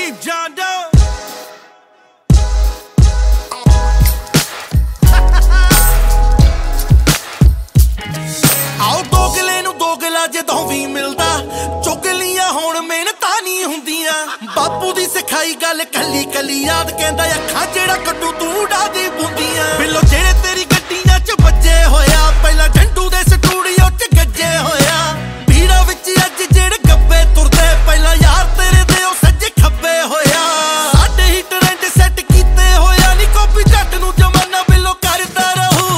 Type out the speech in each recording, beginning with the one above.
name John Doe. ਆਓ ਦੋਗਲੇ ਨੂੰ ਦੋਗਲਾ ਜਦੋਂ ਵੀ ਮਿਲਦਾ ਚੁਗਲੀਆਂ ਹੁਣ ਮਿਹਨਤਾਂ ਨਹੀਂ ਹੁੰਦੀਆਂ ਬਾਪੂ ਦੀ ਸਿਖਾਈ ਗੱਲ ਕੱਲੀ ਕੱਲੀ ਯਾਦ ਕਹਿੰਦਾ ਅੱਖਾਂ ਜਿਹੜਾ ਕੱਢੂ ਤੂੰ ਡਾਦੀ ਬੁੰਦੀਆਂ ਬਿੱਲੋ ਜਿਹੜੇ ਤੇਰੀ ਗੱਡੀਆਂ 'ਚ ਵੱਜੇ ਹੋਇਆ ਪਹਿਲਾਂ ਝੰਡੂ ਦੇ ਸਟੂਡੀਓ 'ਚ ਗੱਜੇ ਹੋਇਆ ਭੀੜਾਂ ਵਿੱਚ ਅੱਜ ਜਿਹੜੇ ਗੱਬੇ ਤੁਰਦੇ ਪਹਿਲਾਂ ਯਾਰ ਤੇਰੇ ਦੇ ਉਹ ਸੱਜੇ ਖੱਬੇ ਹੋਇਆ ਸਾਡੇ ਹੀ ਟ੍ਰੈਂਡ ਸੈੱਟ ਕੀਤੇ ਹੋਇਆ ਨਹੀਂ ਕਾਪੀ ਜੱਟ ਨੂੰ ਜਮਾਨਾ ਬਿੱਲੋ ਕਰਦਾ ਰਹੂ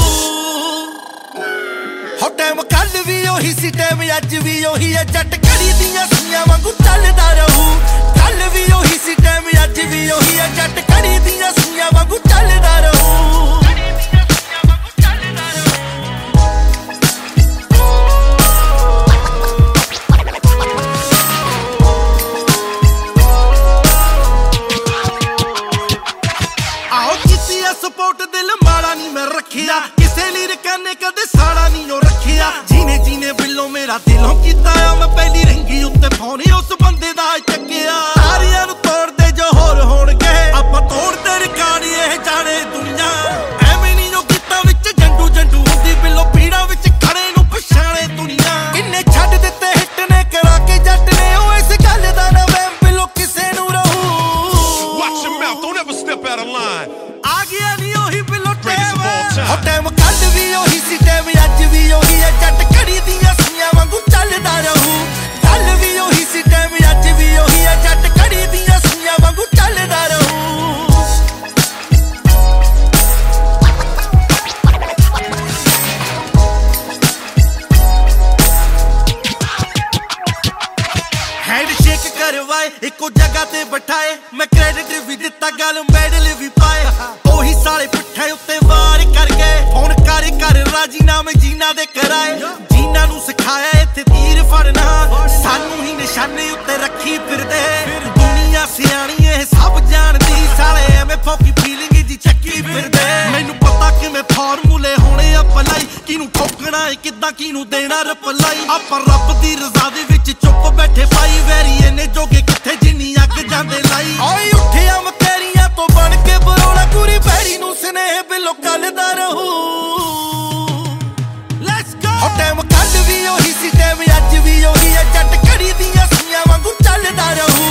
ਹੋ ਟਾਈਮ ਕੱਲ ਵੀ ਉਹੀ ਸੀ ਟਾਈਮ ਅੱਜ ਵੀ ਉਹੀ ਹੈ ਜੱਟ ਘੜੀ ਦੀਆਂ ਸੂਈਆਂ ਵਾਂਗੂ ਚੱਲਦਾ ਰਹੂ ਕੱਲ ਵੀ ਉਹੀ ਸੀ ਟਾਈਮ ਅੱਜ ਵੀ ਉਹੀ ਹੈ ਜੱਟ ਘੜੀ ਦੀਆਂ ਸੂਈਆਂ ਵਾਂਗੂ ਚੱਲਦਾ ਰਹੂ ਆਓ ਕੀਤੀ ਆ ਸਪੋਰਟ ਦਿਲ ਮਾੜਾ ਨਹੀਂ ਮੈਂ ਰੱਖਿਆ ਕਿਸੇ ਲੀਰਕਾਂ ਨੇ ਕਦੇ ਸਾੜਾ ਨਹੀਂ ਉਹ ਰੱਖਿਆ ਜੀਨੇ ਜੀਨੇ ਬਿੱਲੋ ਮੇਰਾ ਦਿਲੋਂ ਕੀਤਾ ਆ ਮੈਂ ਪਹਿਲੀ ਰਿੰਗੀ ਉੱਤੇ ਫੋਨ ਉਸ ਬੰਦੇ ਦਾ ਚੱਕਿਆ ਸਾਰਿਆਂ ਨੂੰ ਤੋੜਦੇ ਜੋ ਹੋਰ ਹੋਣਗੇ ਆਪਾਂ ਤੋੜਦੇ ਰਿਕਾਰਡ ਇਹ ਜਾਣੇ ਦੁਨੀਆ ਐਵੇਂ ਨਹੀਂ ਜੋ ਕੀਤਾ ਵਿੱਚ ਜੰਡੂ ਜੰਡੂ ਹੁੰਦੀ ਬਿੱਲੋ ਪੀੜਾ ਵਿੱਚ ਖੜੇ ਨੂੰ ਪਛਾਣੇ ਦੁਨੀਆ ਕਿੰਨੇ ਛੱਡ ਦਿੱਤੇ ਹਿੱਟ ਨੇ ਕਰਾ ਕੇ ਜੱਟ ਨੇ ਉਹ ਇਸ ਗੱਲ ਦਾ ਨਾ ਵਹਿਮ ਬਿੱਲੋ ਕਿਸੇ ਨੂੰ ਰਹੂ Watch your mouth, don't ever step out of line. ਆ ਗਿਆ ਨਹੀਂ ਉਹੀ ਬਿੱਲੋ Greatest of all time. ਹੋ ਟਾਈਮ ਕੱਲ ਵੀ ਉਹੀ ਸੀ ਟਾਈਮ ਅੱਜ ਵੀ ਉਹੀ ਹੈ ਜੱਟ ਘੜੀ ਦੀਆਂ ਸੂਈਆਂ ਵਾਂਗੂ ਚੱਲਦਾ ਰਹੂ ਕੱਲ ਵੀ ਉਹੀ ਸੀ ਟਾਈਮ ਅੱਜ ਵੀ ਉਹੀ ਹੈ ਜੱਟ ਘੜੀ ਦੀਆਂ ਸੂਈਆਂ ਵਾਂਗੂ ਚੱਲਦਾ ਰਹੂ ਹੈਂਡਸ਼ੇਕ ਕਰਵਾਏ ਇੱਕੋ ਜਗ੍ਹਾ ਤੇ ਬਿਠਾਏ ਮੈਂ ਕ੍ਰੈਡਿਟ ਵੀ ਦਿੱਤਾ ਗੱਲ ਮੈਡਲ ਵੀ ਪਾਏ ਉਹੀ ਸਾਲੇ ਪਿੱਠੇ ਉੱਤੇ ਵਾਰ ਕਰ ਗਏ ਫੋਨ ਕਰ ਰਾਜੀਨਾਮੇ ਜੀਨਾ ਦੇ ਕਰਾਏ ਜੀਨਾ ਨੂੰ ਸਿਖਾਇਆ ਇੱਥੇ ਤੀਰ ਫੜਨਾ ਸਾਨੂੰ ਹੀ ਨਿਸ਼ਾਨੇ ਉੱਤੇ ਰੱਖੀ ਫਿਰਦੇ ਦੁਨੀਆ ਸਿਆਣੀ ਇਹ ਸਭ ਜਾਣਦੀ ਸਾਲੇ ਐਵੇਂ ਫੋਕੀ ਫੀਲਿੰਗ ਜੀ ਚੱਕੀ ਫਿਰਦੇ ਮੈਨੂੰ ਪਤਾ ਕਿਵੇਂ ਫਾਰਮੂਲੇ ਹੋਣੇ ਆ ਭਲਾਈ ਕਿਹਨੂੰ ਠੋਕਣਾ ਏ ਕਿੱਦਾਂ ਕਿਹਨੂੰ ਦੇਣਾ ਰਿਪਲਾਈ ਆਪਾਂ ਰੱਬ ਦੀ ਰਜ਼ਾ ਦੇ ਵਿੱਚ ਚੁੱਪ ਬੈਠੇ ਪਾਈ ਵੈਰੀ ਇਹਨੇ ਜੋਗੇ ਕਿੱਥੇ ਜਿੰਨੀ ਅੱਗ ਜਾਂਦੇ ਲਾਈ ਓਏ ਉੱਠਿਆ ਮਕੈਰੀਆਂ ਤੋਂ ਬਣ ਕੇ ਬਰੋਲਾ ਪੂਰੀ ਬੈਰੀ ਨੂੰ ਸਨੇਹ ਬਿੱਲੋ ਕੱਲਦਾ ਰਹੂ ਲੈਟਸ ਗੋ ਹੋ ਟਾਈਮ ਕੱਲ ਵੀ ਉਹੀ ਸੀ ਟਾਈਮ ਅੱਜ ਵੀ ਉਹੀ ਹੈ ਜੱਟ ਘੜੀ ਦੀਆਂ ਸੂਈਆਂ ਵਾਂਗੂ ਚੱਲਦਾ ਰਹੂ